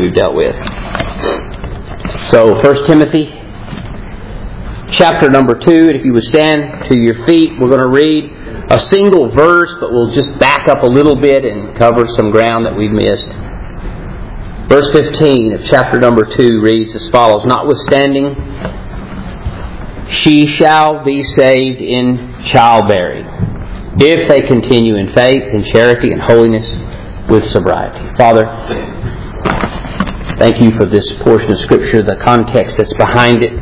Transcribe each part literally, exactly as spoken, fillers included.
we've dealt with. So, First Timothy, chapter number two, and if you would stand to your feet, we're going to read a single verse, but we'll just back up a little bit and cover some ground that we've missed. Verse fifteen of chapter number two reads as follows: Notwithstanding, she shall be saved in childbearing, if they continue in faith, in charity, and holiness, with sobriety. Father, thank you for this portion of Scripture. The context that's behind it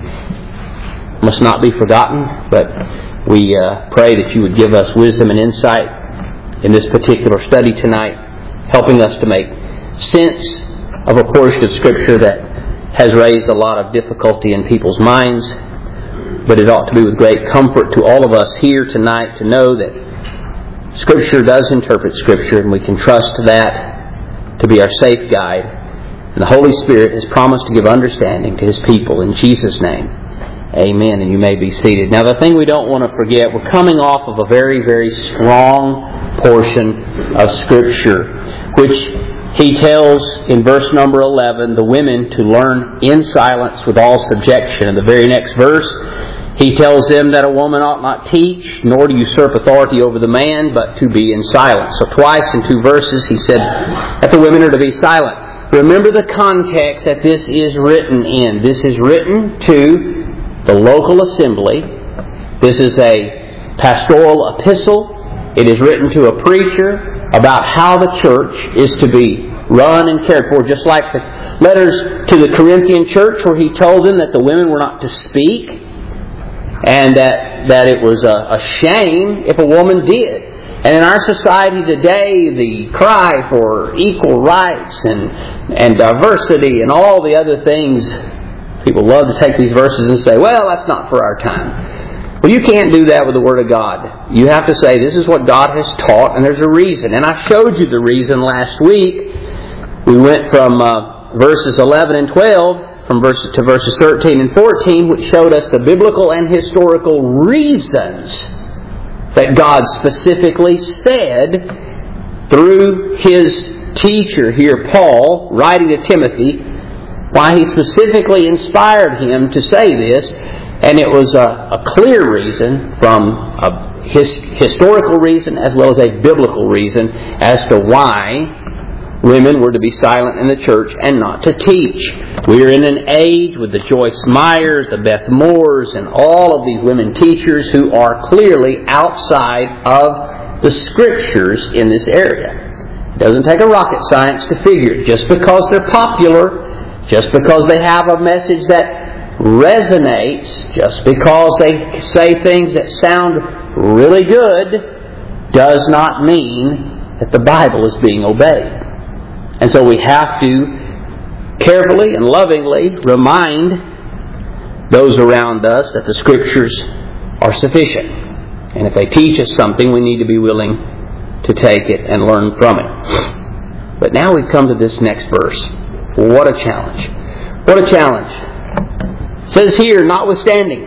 must not be forgotten, but we uh, pray that you would give us wisdom and insight in this particular study tonight, helping us to make sense of a portion of Scripture that has raised a lot of difficulty in people's minds, but it ought to be with great comfort to all of us here tonight to know that Scripture does interpret Scripture, and we can trust that to be our safe guide. And the Holy Spirit has promised to give understanding to His people. In Jesus' name, amen. And you may be seated. Now, the thing we don't want to forget, we're coming off of a very, very strong portion of Scripture, which He tells in verse number eleven the women to learn in silence with all subjection. In the very next verse, He tells them that a woman ought not teach, nor to usurp authority over the man, but to be in silence. So twice in two verses He said that the women are to be silent. Remember the context that this is written in. This is written to the local assembly. This is a pastoral epistle. It is written to a preacher about how the church is to be run and cared for, just like the letters to the Corinthian church where he told them that the women were not to speak, and that, that it was a, a shame if a woman did. And in our society today, the cry for equal rights and, and diversity and all the other things, people love to take these verses and say, well, that's not for our time. Well, you can't do that with the Word of God. You have to say, this is what God has taught, and there's a reason. And I showed you the reason last week. We went from uh, verses eleven and twelve from verses to verses thirteen and fourteen, which showed us the biblical and historical reasons that God specifically said through His teacher here, Paul, writing to Timothy, why He specifically inspired him to say this. And it was a, a clear reason, from a his, historical reason as well as a biblical reason, as to why women were to be silent in the church and not to teach. We are in an age with the Joyce Meyers, the Beth Moores, and all of these women teachers who are clearly outside of the Scriptures in this area. It doesn't take a rocket science to figure it. Just because they're popular, just because they have a message that resonates, just because they say things that sound really good, does not mean that the Bible is being obeyed. And so we have to carefully and lovingly remind those around us that the Scriptures are sufficient. And if they teach us something, we need to be willing to take it and learn from it. But now we've come to this next verse. What a challenge. What a challenge. It says here, notwithstanding.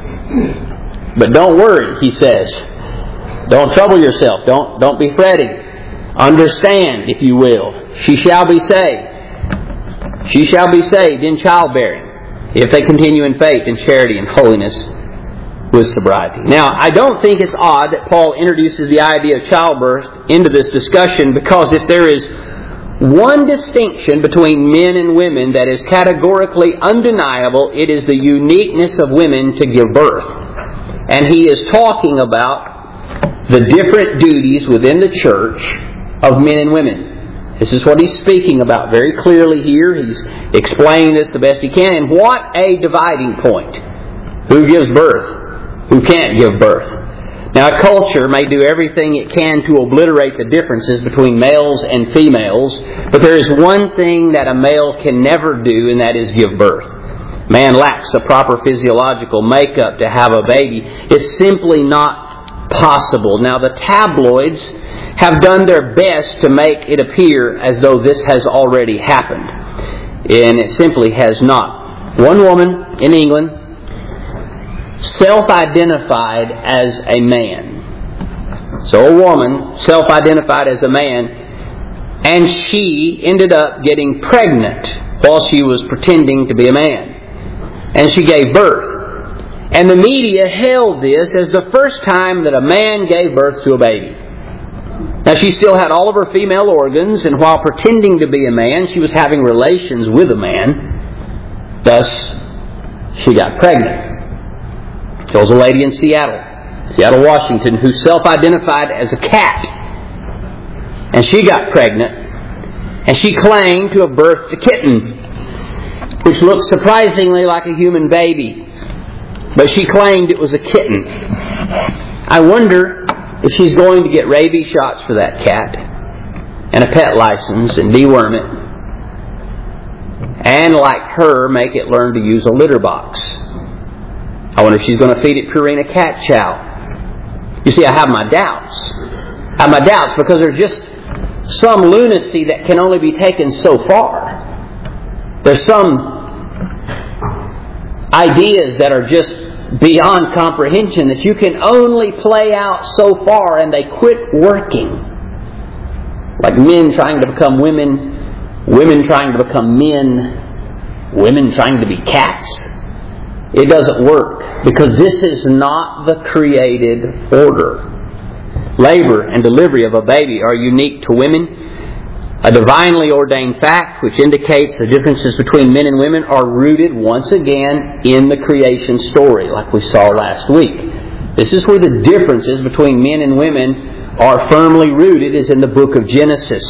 But don't worry, he says. Don't trouble yourself. Don't, don't be fretting. Understand, if you will. She shall be saved. She shall be saved in childbearing, if they continue in faith, in charity, and holiness, with sobriety. Now, I don't think it's odd that Paul introduces the idea of childbirth into this discussion, because if there is one distinction between men and women that is categorically undeniable, it is the uniqueness of women to give birth. And he is talking about the different duties within the church of men and women. This is what he's speaking about very clearly here. He's explaining this the best he can. And what a dividing point. Who gives birth? Who can't give birth? Now, a culture may do everything it can to obliterate the differences between males and females, but there is one thing that a male can never do, and that is give birth. Man lacks the proper physiological makeup to have a baby. It's simply not possible. Now, the tabloids have done their best to make it appear as though this has already happened. And it simply has not. One woman in England self-identified as a man. So a woman self-identified as a man and she ended up getting pregnant while she was pretending to be a man. And she gave birth. And the media hailed this as the first time that a man gave birth to a baby. Now, she still had all of her female organs, and while pretending to be a man, she was having relations with a man. Thus, she got pregnant. There was a lady in Seattle, Seattle, Washington, who self-identified as a cat. And she got pregnant, and she claimed to have birthed a kitten, which looked surprisingly like a human baby. But she claimed it was a kitten. I wonder if she's going to get rabies shots for that cat, and a pet license, and deworm it, and like her, make it learn to use a litter box. I wonder if she's going to feed it Purina cat chow. You see, I have my doubts. I have my doubts because there's just some lunacy that can only be taken so far. There's some ideas that are just beyond comprehension that you can only play out so far, and they quit working. Like men trying to become women, women trying to become men, women trying to be cats. It doesn't work because this is not the created order. Labor and delivery of a baby are unique to women. A divinely ordained fact which indicates the differences between men and women are rooted once again in the creation story, like we saw last week. This is where the differences between men and women are firmly rooted, is in the book of Genesis.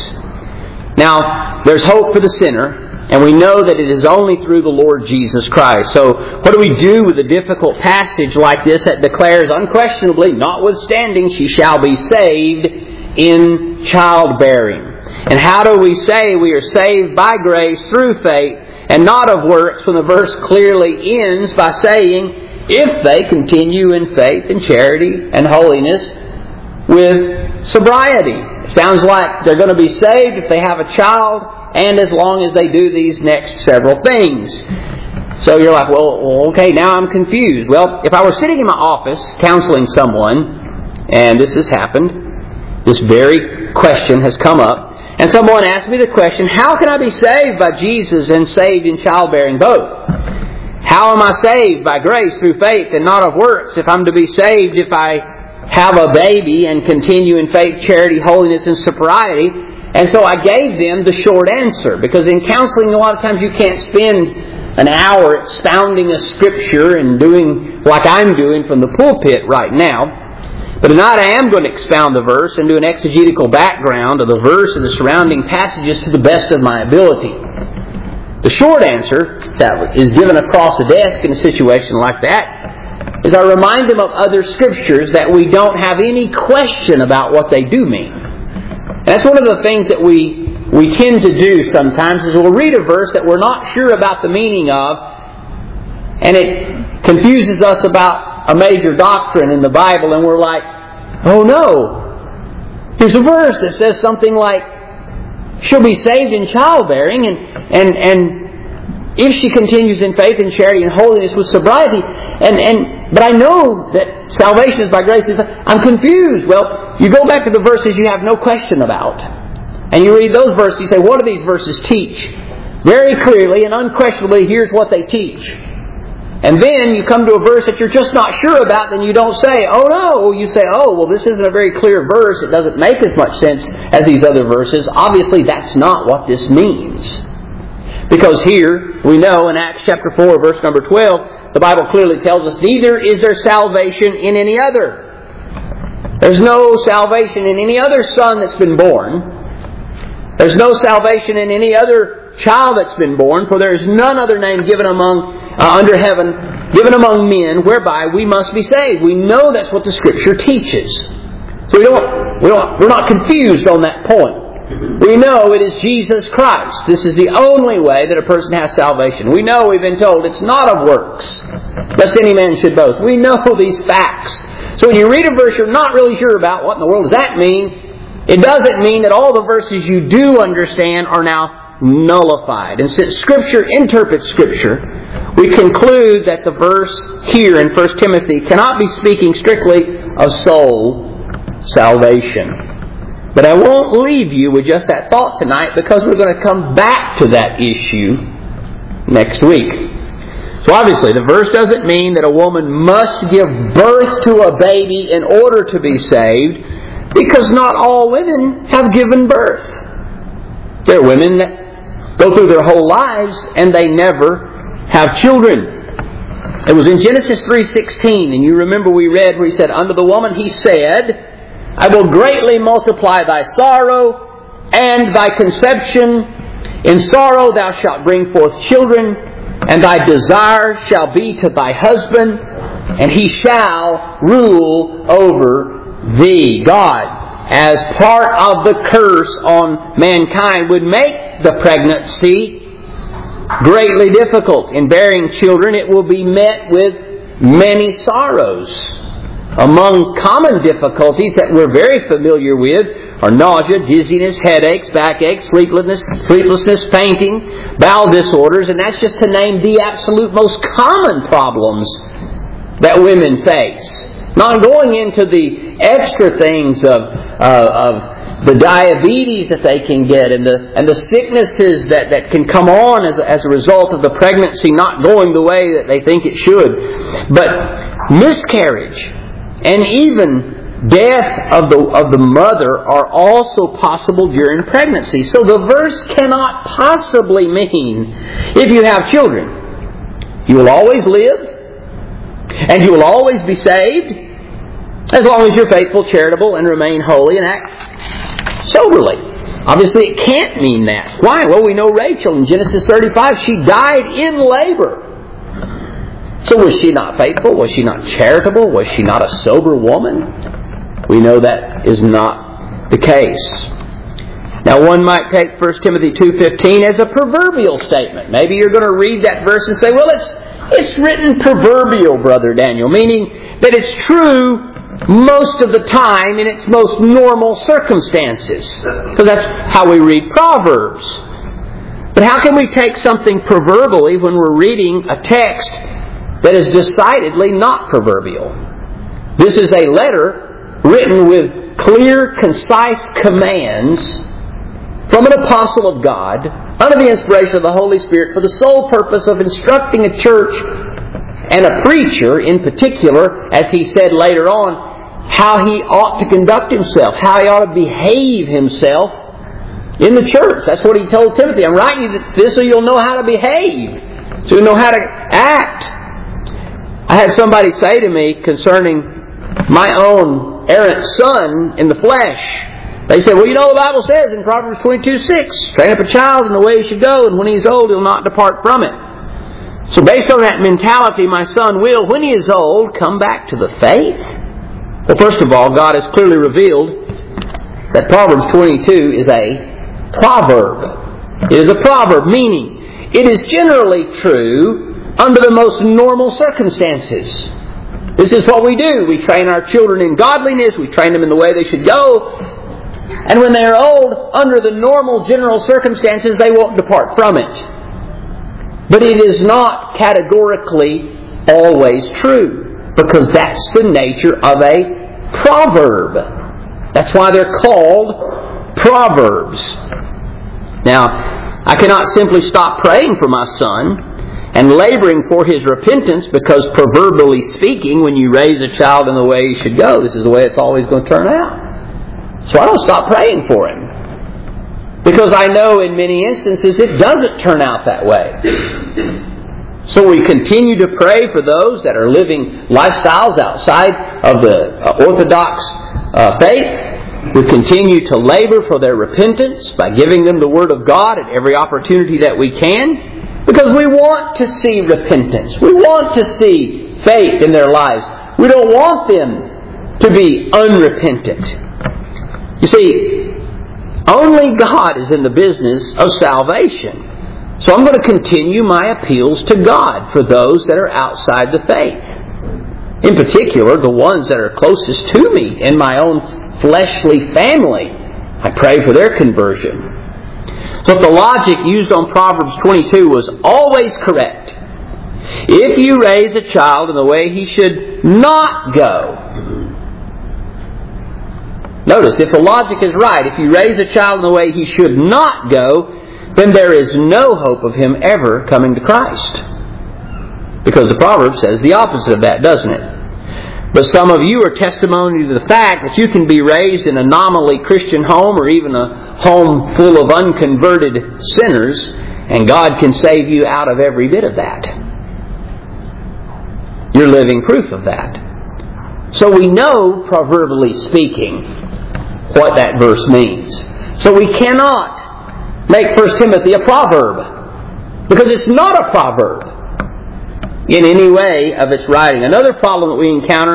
Now, there's hope for the sinner, and we know that it is only through the Lord Jesus Christ. So, what do we do with a difficult passage like this that declares unquestionably, notwithstanding, she shall be saved in childbearing? And how do we say we are saved by grace through faith and not of works, when the verse clearly ends by saying, if they continue in faith and charity and holiness with sobriety? It sounds like they're going to be saved if they have a child, and as long as they do these next several things. So you're like, well, okay, now I'm confused. Well, if I were sitting in my office counseling someone, and this has happened, this very question has come up, and someone asked me the question, how can I be saved by Jesus and saved in childbearing both? How am I saved by grace through faith and not of works if I'm to be saved if I have a baby and continue in faith, charity, holiness, and sobriety? And so I gave them the short answer, because in counseling a lot of times you can't spend an hour expounding a scripture and doing like I'm doing from the pulpit right now. But tonight I am going to expound the verse and do an exegetical background of the verse and the surrounding passages to the best of my ability. The short answer that is given across the desk in a situation like that is I remind them of other scriptures that we don't have any question about what they do mean. And that's one of the things that we we tend to do sometimes, is we'll read a verse that we're not sure about the meaning of, and it confuses us about a major doctrine in the Bible, and we're like, oh no, here's a verse that says something like, she'll be saved in childbearing, and, and, and if she continues in faith and charity and holiness with sobriety, and, and but I know that salvation is by grace. I'm confused. Well, you go back to the verses you have no question about, and you read those verses, you say, what do these verses teach? Very clearly and unquestionably, here's what they teach. And then you come to a verse that you're just not sure about, then you don't say, oh no. You say, oh, well, this isn't a very clear verse. It doesn't make as much sense as these other verses. Obviously, that's not what this means. Because here, we know in Acts chapter four, verse number twelve, the Bible clearly tells us, neither is there salvation in any other. There's no salvation in any other son that's been born. There's no salvation in any other child that's been born, for there is none other name given among Uh, under heaven, given among men, whereby we must be saved. We know that's what the Scripture teaches. So we don't, we don't, we're not confused on that point. We know it is Jesus Christ. This is the only way that a person has salvation. We know, we've been told, it's not of works, lest any man should boast. We know these facts. So when you read a verse you're not really sure about, what in the world does that mean? It doesn't mean that all the verses you do understand are now nullified. And since Scripture interprets Scripture, we conclude that the verse here in First Timothy cannot be speaking strictly of soul salvation. But I won't leave you with just that thought tonight, because we're going to come back to that issue next week. So obviously the verse doesn't mean that a woman must give birth to a baby in order to be saved, because not all women have given birth. There are women that go through their whole lives and they never have children. It was in Genesis three sixteen, and you remember we read where He said, "Unto the woman He said, I will greatly multiply thy sorrow and thy conception. In sorrow thou shalt bring forth children, and thy desire shall be to thy husband, and he shall rule over thee." God, as part of the curse on mankind, would make the pregnancy greatly difficult. In bearing children, it will be met with many sorrows. Among common difficulties that we're very familiar with are nausea, dizziness, headaches, backaches, sleeplessness, sleeplessness, fainting, bowel disorders, and that's just to name the absolute most common problems that women face. Not going into the extra things of uh, of the diabetes that they can get, and the and the sicknesses that, that can come on as a, as a result of the pregnancy not going the way that they think it should. But miscarriage and even death of the of the mother are also possible during pregnancy. So the verse cannot possibly mean if you have children, you will always live and you will always be saved as long as you're faithful, charitable, and remain holy and act soberly. Obviously it can't mean that. Why? Well, we know Rachel in Genesis thirty-five, she died in labor. So was she not faithful? Was she not charitable? Was she not a sober woman? We know that is not the case. Now one might take First Timothy two fifteen as a proverbial statement. Maybe you're going to read that verse and say, well, it's it's written proverbial, Brother Daniel, meaning that it's true most of the time in its most normal circumstances. Because that's how we read Proverbs. But how can we take something proverbially when we're reading a text that is decidedly not proverbial? This is a letter written with clear, concise commands from an apostle of God under the inspiration of the Holy Spirit for the sole purpose of instructing a church and a preacher in particular, as he said later on, how he ought to conduct himself, how he ought to behave himself in the church. That's what he told Timothy. I'm writing you this so you'll know how to behave, so you'll know how to act. I had somebody say to me concerning my own errant son in the flesh. They said, well, you know the Bible says in Proverbs twenty-two six, train up a child in the way he should go, and when he's old he'll not depart from it. So based on that mentality, my son will, when he is old, come back to the faith. Well, first of all, God has clearly revealed that Proverbs twenty-two is a proverb. It is a proverb, meaning it is generally true under the most normal circumstances. This is what we do. We train our children in godliness. We train them in the way they should go. And when they're old, under the normal general circumstances, they won't depart from it. But it is not categorically always true, because that's the nature of a proverb. That's why they're called proverbs. Now, I cannot simply stop praying for my son and laboring for his repentance, because proverbially speaking, when you raise a child in the way he should go, this is the way it's always going to turn out. So I don't stop praying for him, because I know in many instances it doesn't turn out that way. So we continue to pray for those that are living lifestyles outside of the Orthodox uh, faith. We continue to labor for their repentance by giving them the Word of God at every opportunity that we can, because we want to see repentance. We want to see faith in their lives. We don't want them to be unrepentant. You see, only God is in the business of salvation. So I'm going to continue my appeals to God for those that are outside the faith. In particular, the ones that are closest to me in my own fleshly family. I pray for their conversion. So if the logic used on Proverbs twenty-two was always correct, if you raise a child in the way he should not go, Notice, if the logic is right, if you raise a child in the way he should not go, then there is no hope of him ever coming to Christ. Because the proverb says the opposite of that, doesn't it? But some of you are testimony to the fact that you can be raised in a nominally Christian home or even a home full of unconverted sinners, and God can save you out of every bit of that. You're living proof of that. So we know, proverbially speaking, what that verse means. So we cannot make First Timothy a proverb, because it's not a proverb in any way of its writing. Another problem that we encounter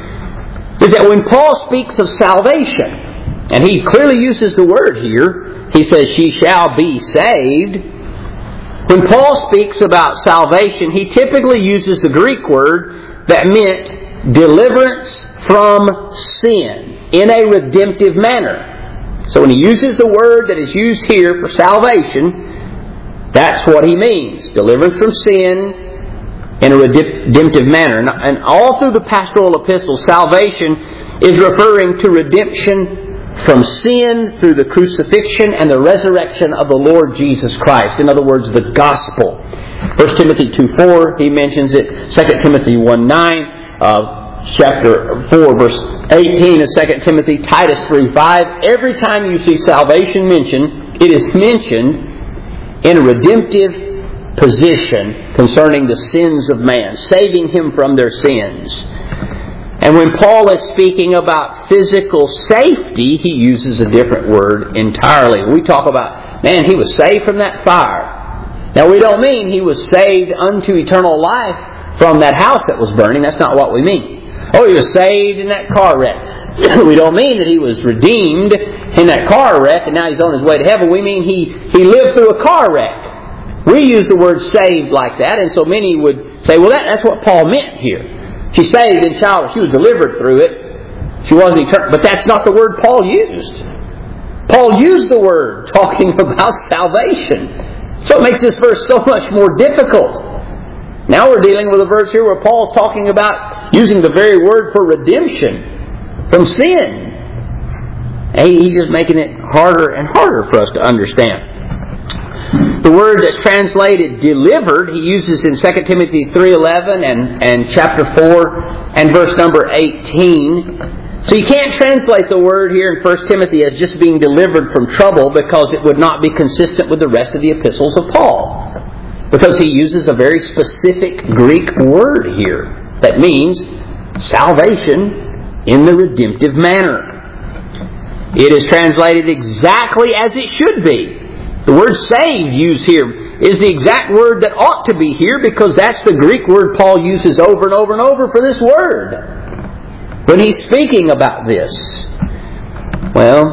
is that when Paul speaks of salvation, and he clearly uses the word here, he says, "She shall be saved." When Paul speaks about salvation, he typically uses the Greek word that meant deliverance from sin in a redemptive manner. So when he uses the word that is used here for salvation, that's what he means. Deliverance from sin in a redemptive manner. And all through the pastoral epistles, salvation is referring to redemption from sin through the crucifixion and the resurrection of the Lord Jesus Christ. In other words, the gospel. First Timothy two four, he mentions it. Second Timothy one nine, uh, chapter four, verse eighteen of Second Timothy, Titus three five. Every time you see salvation mentioned, it is mentioned in a redemptive position concerning the sins of man, saving him from their sins. And when Paul is speaking about physical safety, he uses a different word entirely. We talk about, man, he was saved from that fire. Now, we don't mean he was saved unto eternal life from that house that was burning. That's not what we mean. Oh, he was saved in that car wreck. We don't mean that he was redeemed in that car wreck and now he's on his way to heaven. We mean he, he lived through a car wreck. We use the word saved like that, and so many would say, well, that, that's what Paul meant here. She saved in childhood. She was delivered through it. She wasn't eternal. But that's not the word Paul used. Paul used the word talking about salvation. So it makes this verse so much more difficult. Now we're dealing with a verse here where Paul's talking about using the very word for redemption from sin. And he's just making it harder and harder for us to understand. The word that's translated delivered, he uses in Second Timothy three eleven and, and chapter four and verse number eighteen. So you can't translate the word here in First Timothy as just being delivered from trouble, because it would not be consistent with the rest of the epistles of Paul. Because he uses a very specific Greek word here that means salvation in the redemptive manner. It is translated exactly as it should be. The word saved used here is the exact word that ought to be here, because that's the Greek word Paul uses over and over and over for this word when he's speaking about this. Well,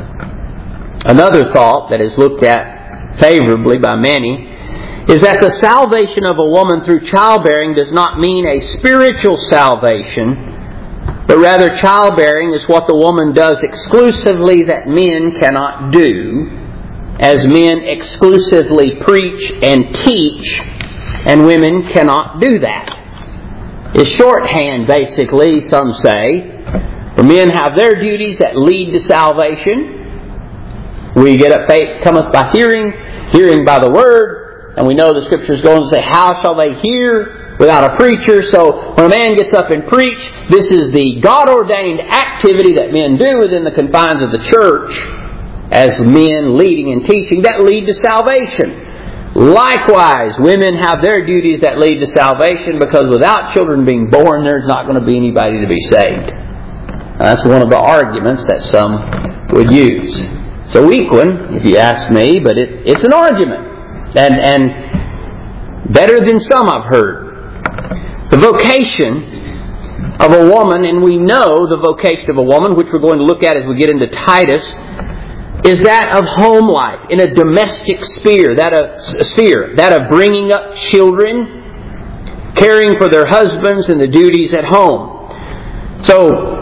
another thought that is looked at favorably by many is that the salvation of a woman through childbearing does not mean a spiritual salvation, but rather childbearing is what the woman does exclusively that men cannot do, as men exclusively preach and teach, and women cannot do that. It's shorthand, basically, some say. For men have their duties that lead to salvation. We get up, faith cometh by hearing, hearing by the word, and we know the Scriptures go on to say, how shall they hear without a preacher? So when a man gets up and preach, this is the God-ordained activity that men do within the confines of the church, as men leading and teaching, that lead to salvation. Likewise, women have their duties that lead to salvation, because without children being born, there's not going to be anybody to be saved. Now, that's one of the arguments that some would use. It's a weak one, if you ask me, but it, it's an argument. And, and better than some I've heard. The vocation of a woman, and we know the vocation of a woman, which we're going to look at as we get into Titus, is that of home life, in a domestic sphere, that of sphere, that of bringing up children, caring for their husbands, and the duties at home. So,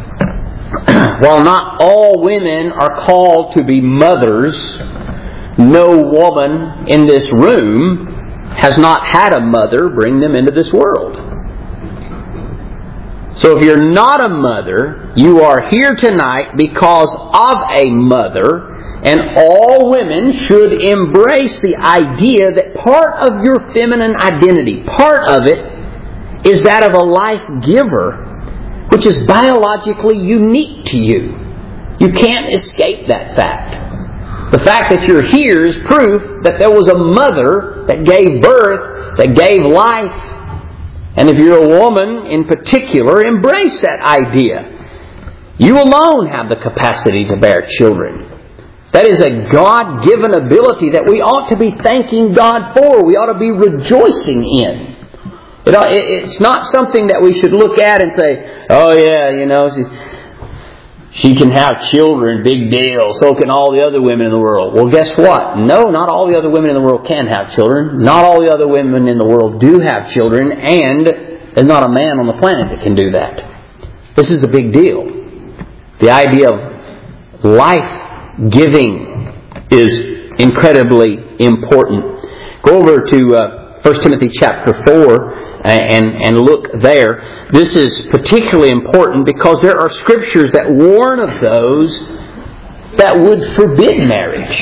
while not all women are called to be mothers, no woman in this room has not had a mother bring them into this world. So if you're not a mother, you are here tonight because of a mother, and all women should embrace the idea that part of your feminine identity, part of it, is that of a life giver, which is biologically unique to you. You can't escape that fact. The fact that you're here is proof that there was a mother that gave birth, that gave life. And if you're a woman in particular, embrace that idea. You alone have the capacity to bear children. That is a God-given ability that we ought to be thanking God for. We ought to be rejoicing in. It, it's not something that we should look at and say, oh yeah, you know, she, she can have children, big deal. So can all the other women in the world. Well, guess what? No, not all the other women in the world can have children. Not all the other women in the world do have children. And there's not a man on the planet that can do that. This is a big deal. The idea of life-giving is incredibly important. Go over to uh, First Timothy chapter four. And, and look there. This is particularly important because there are scriptures that warn of those that would forbid marriage.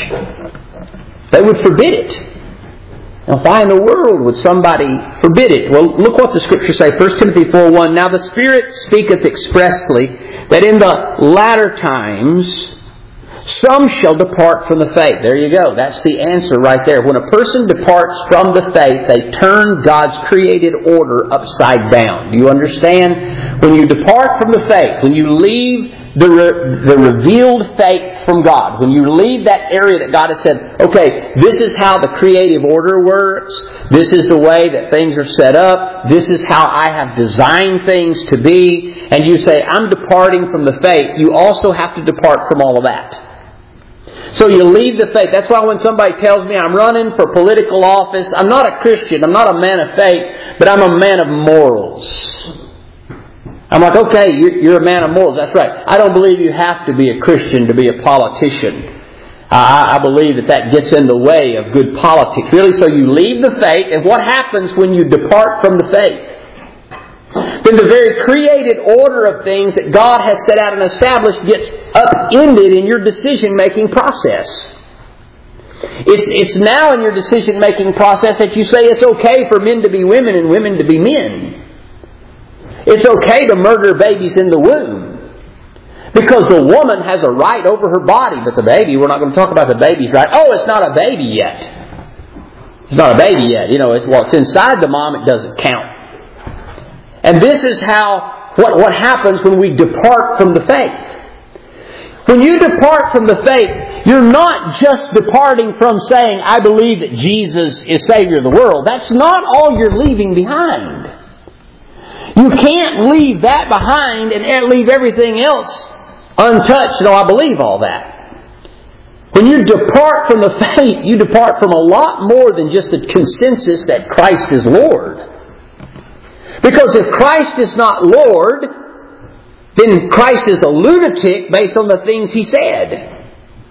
They would forbid it. Now why in the world would somebody forbid it? Well, look what the scriptures say. First Timothy four one. Now the Spirit speaketh expressly that in the latter times some shall depart from the faith. There you go. That's the answer right there. When a person departs from the faith, they turn God's created order upside down. Do you understand? When you depart from the faith, when you leave the, re- the revealed faith from God, when you leave that area that God has said, okay, this is how the creative order works, this is the way that things are set up, this is how I have designed things to be, and you say, I'm departing from the faith, you also have to depart from all of that. So you leave the faith. That's why when somebody tells me I'm running for political office, I'm not a Christian, I'm not a man of faith, but I'm a man of morals. I'm like, okay, you're a man of morals. That's right. I don't believe you have to be a Christian to be a politician. I believe that that gets in the way of good politics. Really, so you leave the faith, and what happens when you depart from the faith? Then the very created order of things that God has set out and established gets upended in your decision-making process. It's, it's now in your decision-making process that you say it's okay for men to be women and women to be men. It's okay to murder babies in the womb. Because the woman has a right over her body, but the baby, we're not going to talk about the baby's right. Oh, it's not a baby yet. It's not a baby yet. You know, it's, well, it's inside the mom, it doesn't count. And this is how, what, what happens when we depart from the faith. When you depart from the faith, you're not just departing from saying, I believe that Jesus is Savior of the world. That's not all you're leaving behind. You can't leave that behind and leave everything else untouched. No, I believe all that. When you depart from the faith, you depart from a lot more than just the consensus that Christ is Lord. Because if Christ is not Lord, then Christ is a lunatic based on the things He said.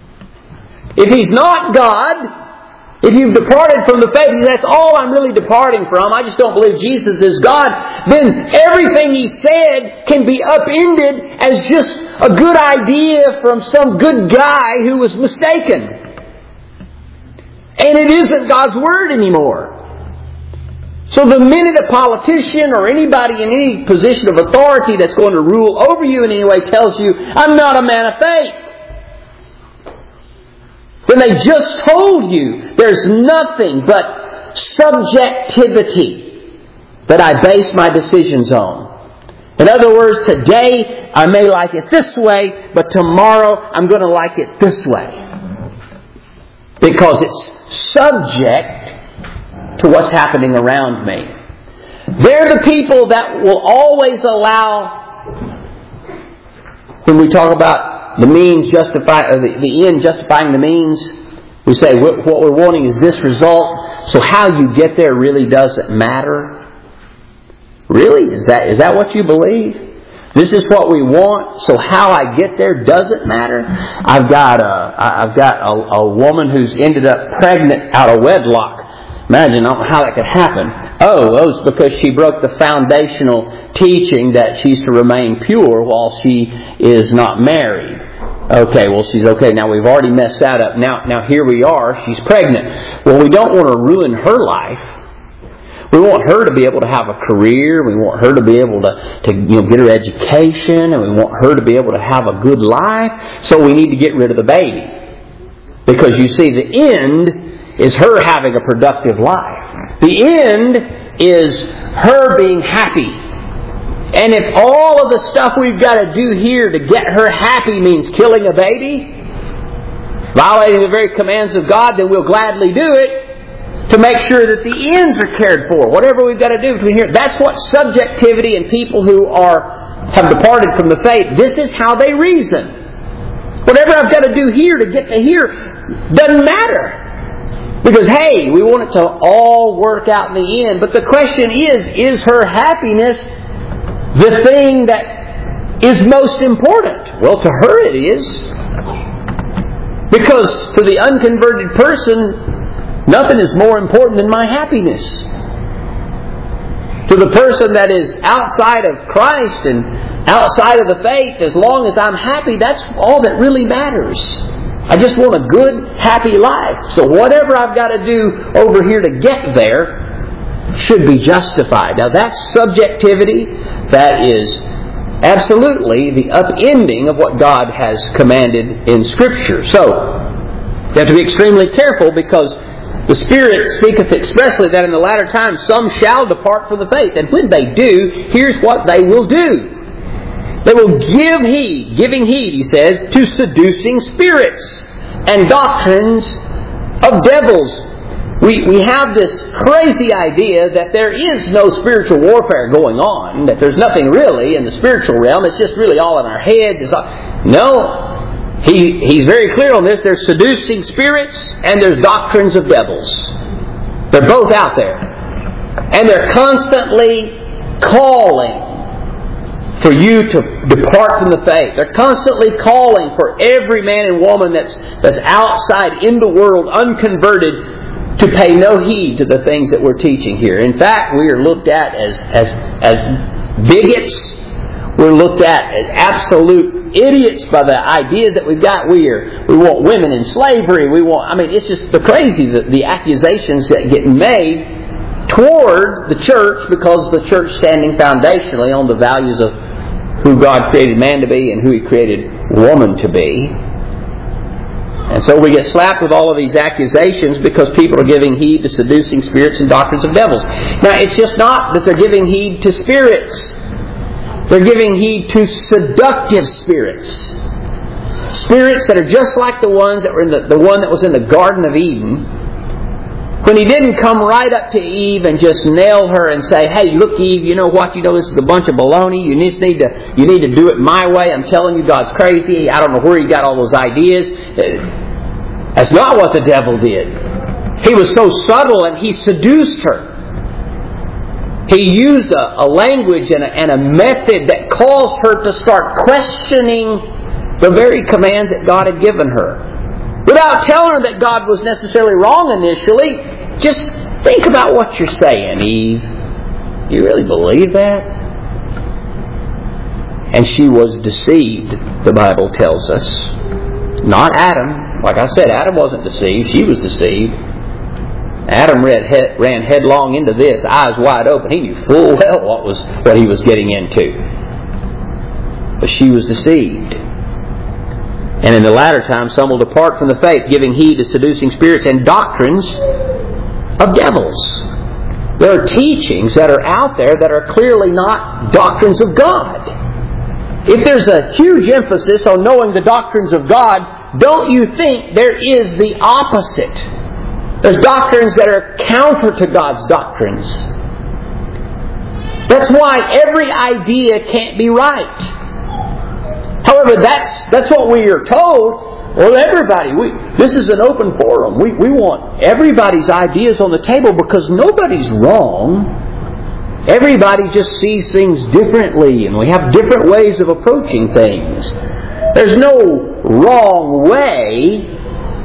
If He's not God, if you've departed from the faith, that's all I'm really departing from, I just don't believe Jesus is God, then everything He said can be upended as just a good idea from some good guy who was mistaken. And it isn't God's Word anymore. So the minute a politician or anybody in any position of authority that's going to rule over you in any way tells you, I'm not a man of faith, then they just told you there's nothing but subjectivity that I base my decisions on. In other words, today I may like it this way, but tomorrow I'm going to like it this way. Because it's subject to what's happening around me. They're the people that will always allow, when we talk about the means justify, or the, the end justifying the means, we say what we're wanting is this result, so how you get there really doesn't matter. Really? Is that is that what you believe? This is what we want, so how I get there doesn't matter. I've got a I've got a, a woman who's ended up pregnant out of wedlock. Imagine, I don't know how that could happen. Oh, oh, it's because she broke the foundational teaching that she's to remain pure while she is not married. Okay, well, she's okay. Now, we've already messed that up. Now, now here we are. She's pregnant. Well, we don't want to ruin her life. We want her to be able to have a career. We want her to be able to, to you know, get her education. And we want her to be able to have a good life. So we need to get rid of the baby. Because you see, the end is her having a productive life. The end is her being happy. And if all of the stuff we've got to do here to get her happy means killing a baby, violating the very commands of God, then we'll gladly do it to make sure that the ends are cared for. Whatever we've got to do between here. That's what subjectivity and people who are have departed from the faith, this is how they reason. Whatever I've got to do here to get to here doesn't matter. Because, hey, we want it to all work out in the end. But the question is, is her happiness the thing that is most important? Well, to her it is. Because to the unconverted person, nothing is more important than my happiness. To the person that is outside of Christ and outside of the faith, as long as I'm happy, that's all that really matters. I just want a good, happy life. So whatever I've got to do over here to get there should be justified. Now that's subjectivity. That is absolutely the upending of what God has commanded in Scripture. So you have to be extremely careful, because the Spirit speaketh expressly that in the latter times some shall depart from the faith. And when they do, here's what they will do. They will give heed, giving heed, he says, to seducing spirits and doctrines of devils. We, we have this crazy idea that there is no spiritual warfare going on, that there's nothing really in the spiritual realm. It's just really all in our heads. It's all... No, he, he's very clear on this. There's seducing spirits and there's doctrines of devils. They're both out there. And they're constantly calling for you to depart from the faith. They're constantly calling for every man and woman that's that's outside in the world, unconverted, to pay no heed to the things that we're teaching here. In fact, we are looked at as as as bigots. We're looked at as absolute idiots by the ideas that we've got. We are we want women in slavery. We want. I mean, it's just the crazy the, the accusations that get made toward the church, because the church standing foundationally on the values of who God created man to be and who He created woman to be. And so we get slapped with all of these accusations because people are giving heed to seducing spirits and doctrines of devils. Now, it's just not that they're giving heed to spirits. They're giving heed to seductive spirits. Spirits that are just like the ones that were in the, the one that was in the Garden of Eden. When he didn't come right up to Eve and just nail her and say, "Hey, look, Eve, you know what? You know this is a bunch of baloney. You just need to, you need to do it my way. I'm telling you, God's crazy. I don't know where he got all those ideas." That's not what the devil did. He was so subtle and he seduced her. He used a, a language and a, and a method that caused her to start questioning the very commands that God had given her. Without telling her that God was necessarily wrong initially, just think about what you're saying, Eve. You really believe that? And she was deceived, the Bible tells us. Not Adam. Like I said, Adam wasn't deceived. She was deceived. Adam ran headlong into this, eyes wide open. He knew full well what was what he was getting into. But she was deceived. And in the latter time, some will depart from the faith, giving heed to seducing spirits and doctrines of devils. There are teachings that are out there that are clearly not doctrines of God. If there's a huge emphasis on knowing the doctrines of God, don't you think there is the opposite? There's doctrines that are counter to God's doctrines. That's why every idea can't be right. However, that's that's what we are told. Well, everybody, we this is an open forum. We we want everybody's ideas on the table because nobody's wrong. Everybody just sees things differently, and we have different ways of approaching things. There's no wrong way.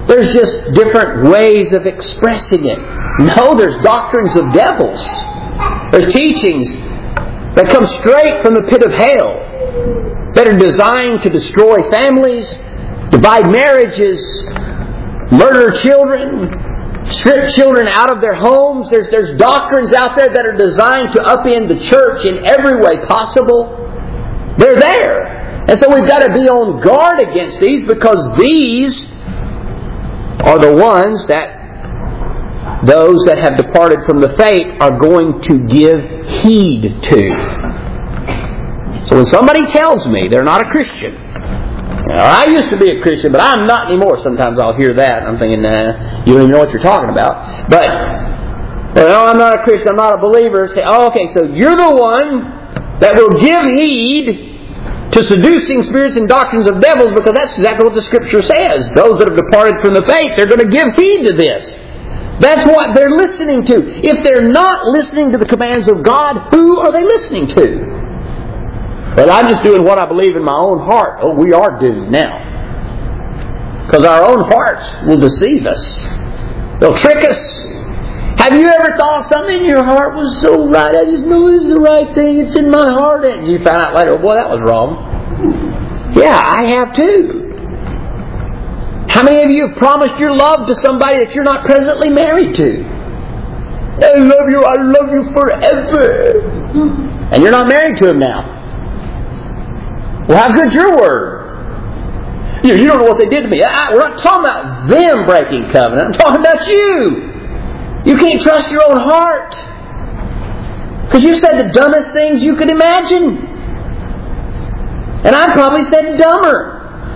There's just different ways of expressing it. No, there's doctrines of devils. There's teachings that come straight from the pit of hell that are designed to destroy families, divide marriages, murder children, strip children out of their homes. There's, there's doctrines out there that are designed to upend the church in every way possible. They're there. And so we've got to be on guard against these, because these are the ones that those that have departed from the faith are going to give heed to. So when somebody tells me they're not a Christian, now, I used to be a Christian, but I'm not anymore. Sometimes I'll hear that. I'm thinking, nah, you don't even know what you're talking about. But, well, I'm not a Christian, I'm not a believer. Say, oh, okay, so you're the one that will give heed to seducing spirits and doctrines of devils, because that's exactly what the Scripture says. Those that have departed from the faith, they're going to give heed to this. That's what they're listening to. If they're not listening to the commands of God, who are they listening to? But I'm just doing what I believe in my own heart. Oh, we are doomed now. Because our own hearts will deceive us. They'll trick us. Have you ever thought something in your heart was so right? I just know this is the right thing. It's in my heart. And you found out later, boy, that was wrong. Yeah, I have too. How many of you have promised your love to somebody that you're not presently married to? I love you, I love you forever. And you're not married to him now. Well, how good's your word? You, you don't know what they did to me. I, we're not talking about them breaking covenant. I'm talking about you. You can't trust your own heart. Because you said the dumbest things you could imagine. And I probably said dumber.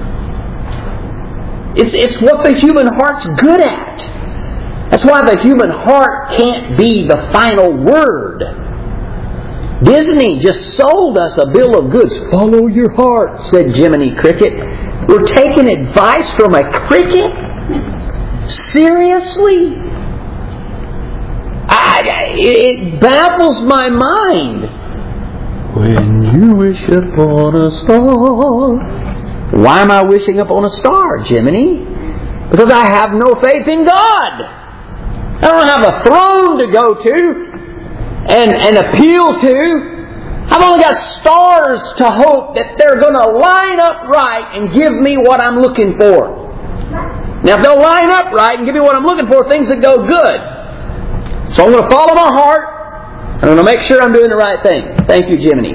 It's, it's what the human heart's good at. That's why the human heart can't be the final word. Disney just sold us a bill of goods. Follow your heart, said Jiminy Cricket. We're taking advice from a cricket? Seriously? I, it baffles my mind. When you wish upon a star. Why am I wishing upon a star, Jiminy? Because I have no faith in God. I don't have a throne to go to and, and appeal to. I've only got stars to hope that they're going to line up right and give me what I'm looking for. Now, if they'll line up right and give me what I'm looking for, things will go good. So I'm going to follow my heart, and I'm going to make sure I'm doing the right thing. Thank you, Jiminy.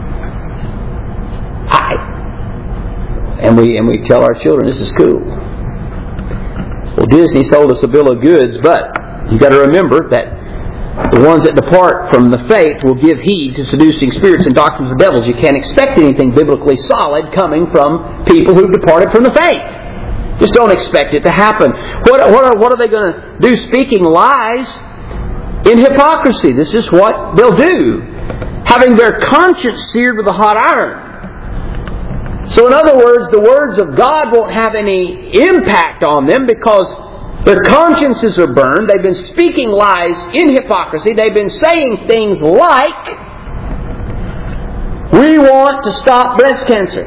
I, and we and we tell our children this is cool. Well, Disney sold us a bill of goods, but you got to remember that the ones that depart from the faith will give heed to seducing spirits and doctrines of devils. You can't expect anything biblically solid coming from people who've departed from the faith. Just don't expect it to happen. What, what, are, what are they going to do? Speaking lies in hypocrisy. This is what they'll do. Having their conscience seared with a hot iron. So in other words, the words of God won't have any impact on them because their consciences are burned. They've been speaking lies in hypocrisy. They've been saying things like, we want to stop breast cancer.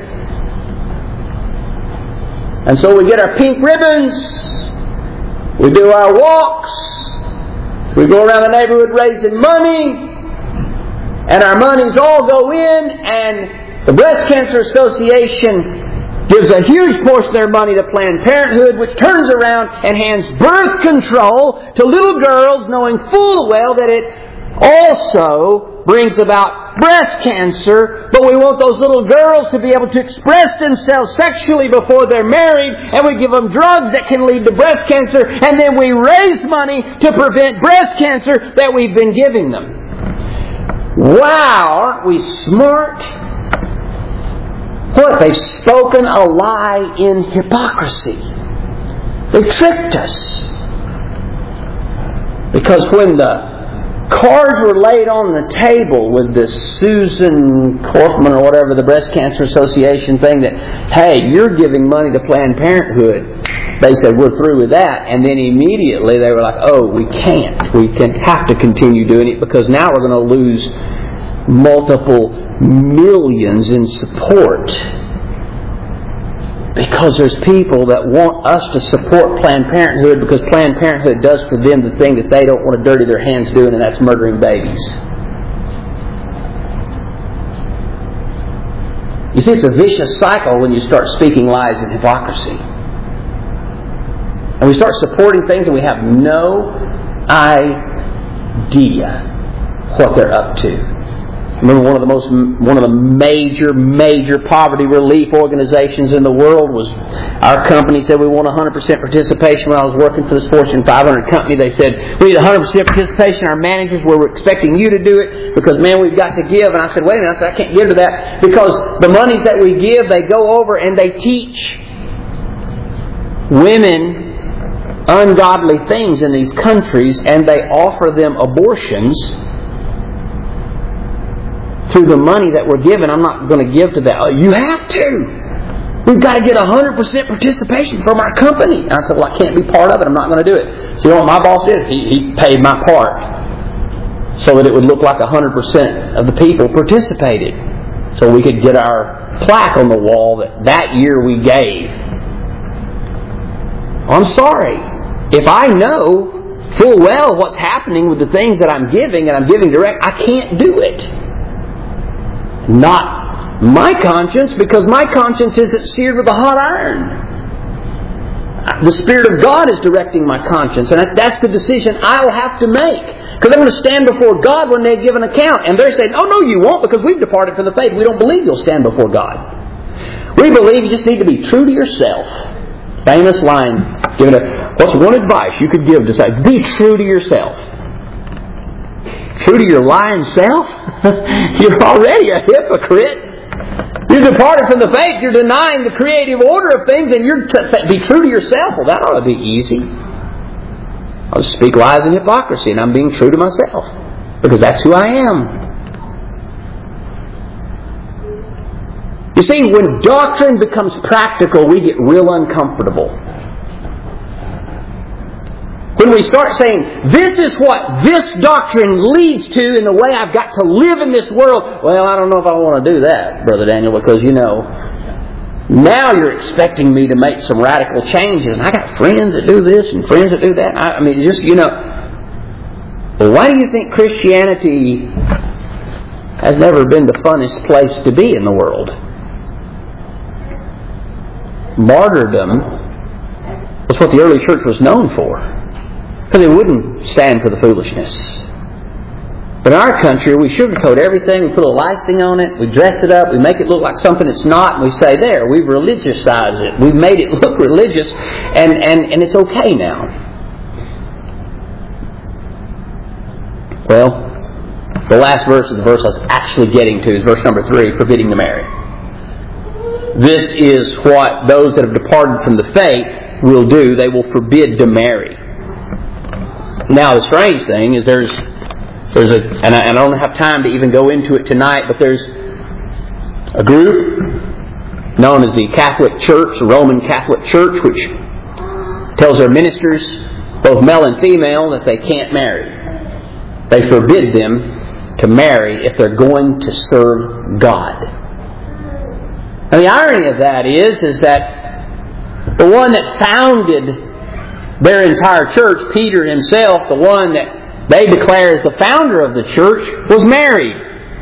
And so we get our pink ribbons. We do our walks. We go around the neighborhood raising money. And our monies all go in, and the Breast Cancer Association gives a huge portion of their money to Planned Parenthood, which turns around and hands birth control to little girls, knowing full well that it also brings about breast cancer. But we want those little girls to be able to express themselves sexually before they're married, and we give them drugs that can lead to breast cancer, and then we raise money to prevent breast cancer that we've been giving them. Wow, aren't we smart? What? They've spoken a lie in hypocrisy. They've tricked us. Because when the cards were laid on the table with this Susan Korfman or whatever, the Breast Cancer Association thing, that, hey, you're giving money to Planned Parenthood, they said, we're through with that. And then immediately they were like, oh, we can't. We can have to continue doing it because now we're going to lose multiple millions in support. Because there's people that want us to support Planned Parenthood because Planned Parenthood does for them the thing that they don't want to dirty their hands doing, and that's murdering babies. You see, it's a vicious cycle when you start speaking lies and hypocrisy. And we start supporting things and we have no idea what they're up to. I remember one of the most, one of the major, major poverty relief organizations in the world was our company said we want one hundred percent participation. When I was working for this Fortune five hundred company, they said, we need one hundred percent participation. Our managers were expecting you to do it because, man, we've got to give. And I said, wait a minute, I said, I can't give to that because the monies that we give, they go over and they teach women ungodly things in these countries, and they offer them abortions through the money that we're given. I'm not going to give to that. Oh, you have to. We've got to get one hundred percent participation from our company. And I said, well, I can't be part of it. I'm not going to do it. So you know what my boss did? He, he paid my part so that it would look like one hundred percent of the people participated. So we could get our plaque on the wall that that year we gave. I'm sorry. If I know full well what's happening with the things that I'm giving, and I'm giving direct, I can't do it. Not my conscience, because my conscience isn't seared with a hot iron. The Spirit of God is directing my conscience, and that's the decision I'll have to make. Because I'm going to stand before God when they give an account. And they're saying, oh no, you won't, because we've departed from the faith. We don't believe you'll stand before God. We believe you just need to be true to yourself. Famous line given a, what's one advice you could give to say, be true to yourself? True to your lying self? You're already a hypocrite. You're departed from the faith. You're denying the creative order of things, and you're to say, be true to yourself. Well, that ought to be easy. I'll just speak lies and hypocrisy, and I'm being true to myself because that's who I am. You see, when doctrine becomes practical, we get real uncomfortable. When we start saying, this is what this doctrine leads to in the way I've got to live in this world. Well, I don't know if I want to do that, Brother Daniel, because, you know, now you're expecting me to make some radical changes. And I got friends that do this and friends that do that. I, I mean, just, you know. Well, why do you think Christianity has never been the funnest place to be in the world? Martyrdom was what the early church was known for. Because they wouldn't stand for the foolishness. But in our country, we sugarcoat everything. We put a licing on it. We dress it up. We make it look like something it's not. And we say, there, we've religiousized it. We've made it look religious. And, and, and it's okay now. Well, the last verse of the verse I was actually getting to is verse number three, forbidding to marry. This is what those that have departed from the faith will do. They will forbid to marry. Now, the strange thing is there's, there's a, and I, and I don't have time to even go into it tonight, but there's a group known as the Catholic Church, the Roman Catholic Church, which tells their ministers, both male and female, that they can't marry. They forbid them to marry if they're going to serve God. And the irony of that is, is that the one that founded their entire church, Peter himself, the one that they declare as the founder of the church, was married.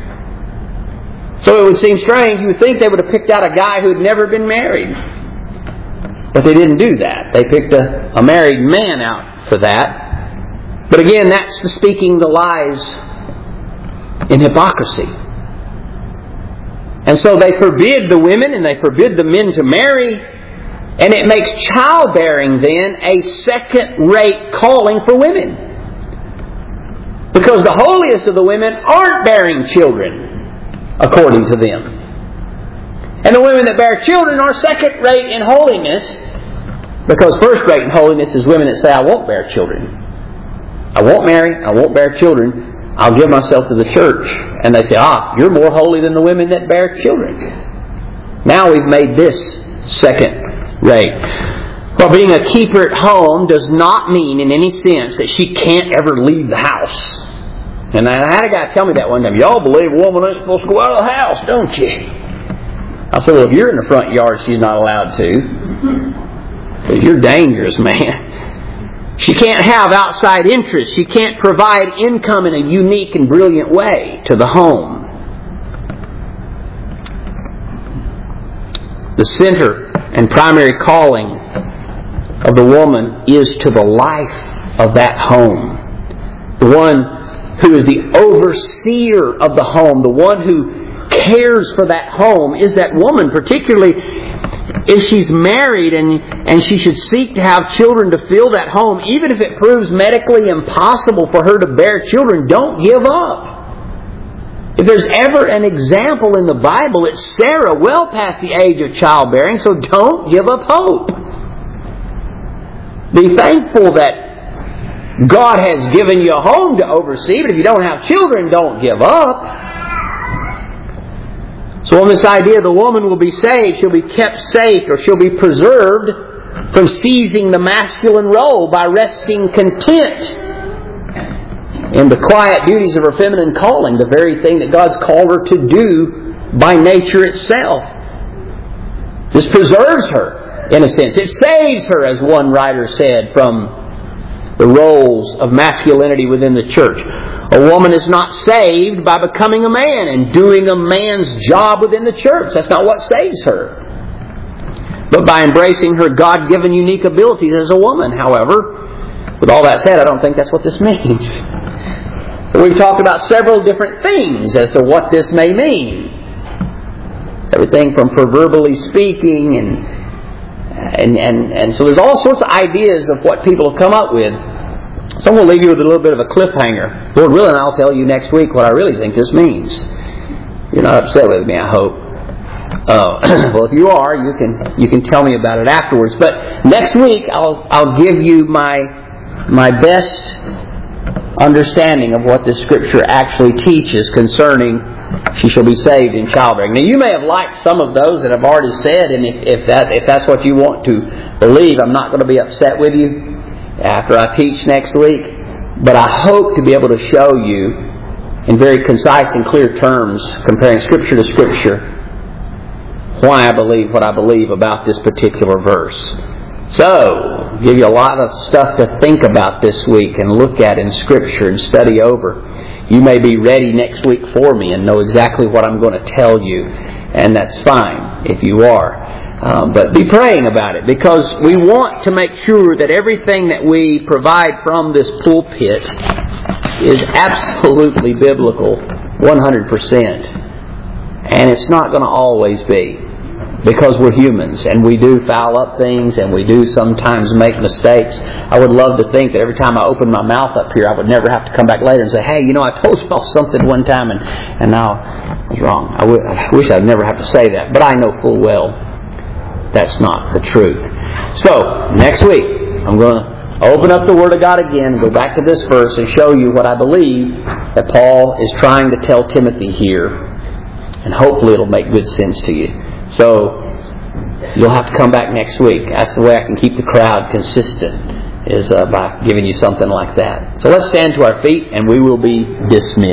So it would seem strange. You would think they would have picked out a guy who had never been married. But they didn't do that. They picked a, a married man out for that. But again, that's the speaking the lies in hypocrisy. And so they forbid the women and they forbid the men to marry. And it makes childbearing then a second-rate calling for women. Because the holiest of the women aren't bearing children, according to them. And the women that bear children are second-rate in holiness, because first-rate in holiness is women that say, I won't bear children. I won't marry, I won't bear children, I'll give myself to the church. And they say, ah, you're more holy than the women that bear children. Now we've made this second-rate. Well, being a keeper at home does not mean in any sense that she can't ever leave the house. And I had a guy tell me that one time. Y'all believe a woman ain't supposed to go out of the house, don't you? I said, well, if you're in the front yard, she's not allowed to. Because you're dangerous, man. She can't have outside interests. She can't provide income in a unique and brilliant way to the home. The center and primary calling of the woman is to the life of that home. The one who is the overseer of the home, the one who cares for that home, is that woman, particularly if she's married and, and she should seek to have children to fill that home. Even if it proves medically impossible for her to bear children, don't give up. If there's ever an example in the Bible, it's Sarah, well past the age of childbearing, so don't give up hope. Be thankful that God has given you a home to oversee, but if you don't have children, don't give up. So on this idea, the woman will be saved, she'll be kept safe, or she'll be preserved from seizing the masculine role by resting content in the quiet duties of her feminine calling, the very thing that God's called her to do by nature itself. This preserves her, in a sense. It saves her, as one writer said, from the roles of masculinity within the church. A woman is not saved by becoming a man and doing a man's job within the church. That's not what saves her. But by embracing her God-given unique abilities as a woman. However, with all that said, I don't think that's what this means. So we've talked about several different things as to what this may mean. Everything from proverbially speaking and And, and, and so there's all sorts of ideas of what people have come up with. So I'm going to leave you with a little bit of a cliffhanger. Lord willing, I'll tell you next week what I really think this means. You're not upset with me, I hope. Uh, well, if you are, you can you can tell me about it afterwards. But next week, I'll I'll give you my my best understanding of what the Scripture actually teaches concerning she shall be saved in childbearing. Now, you may have liked some of those that I've already said, and if, if that if that's what you want to believe, I'm not going to be upset with you after I teach next week. But I hope to be able to show you in very concise and clear terms, comparing Scripture to Scripture, why I believe what I believe about this particular verse. So, I'll give you a lot of stuff to think about this week and look at in Scripture and study over. You may be ready next week for me and know exactly what I'm going to tell you, and that's fine if you are. Um, but be praying about it, because we want to make sure that everything that we provide from this pulpit is absolutely biblical, one hundred percent. And it's not going to always be, because we're humans and we do foul up things and we do sometimes make mistakes. I would love to think that every time I open my mouth up here, I would never have to come back later and say, hey, you know, I told you all something one time and, and now I was wrong. I, w- I wish I'd never have to say that. But I know full well that's not the truth. So, next week, I'm going to open up the Word of God again, go back to this verse and show you what I believe that Paul is trying to tell Timothy here. And hopefully it'll make good sense to you. So, you'll have to come back next week. That's the way I can keep the crowd consistent, is uh, by giving you something like that. So let's stand to our feet and we will be dismissed.